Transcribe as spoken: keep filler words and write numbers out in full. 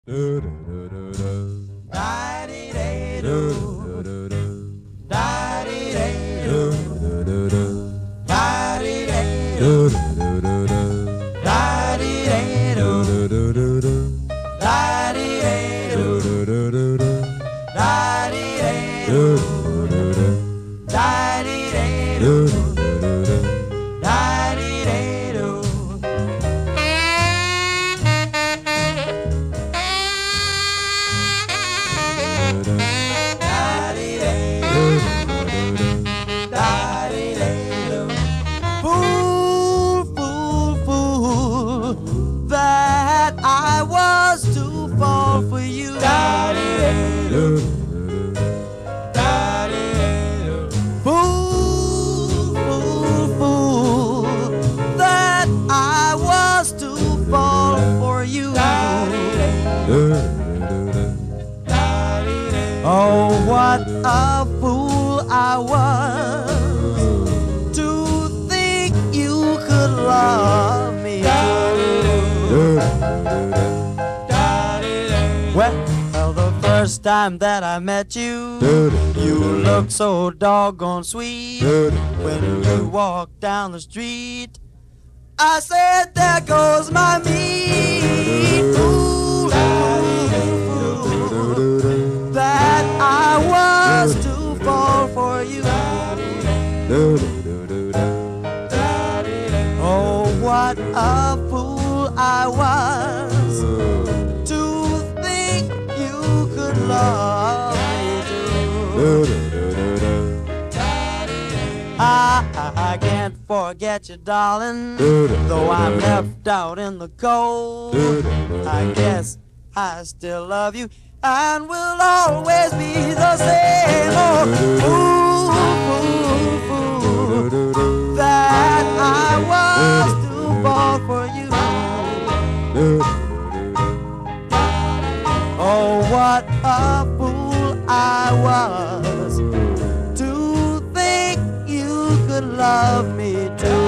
Fool, fool, fool, that I was to fall for you. Fool, fool, fool, that I was to fall for you. Oh, what a fool I was to think you could love me. Well, the first time that I met you, you looked so doggone sweet. When you walked down the street, I said, there goes my meat. Fool, fool, fool, that I was to fall for you. Oh, what a fool I was to think you could love me too. I, I can't forget you, darling, though I'm left out in the cold. I guess I still love you and will always be the same. Oh, fool, fool, fool, that I was to fall for you. Oh, what a fool I was to think you could love me too.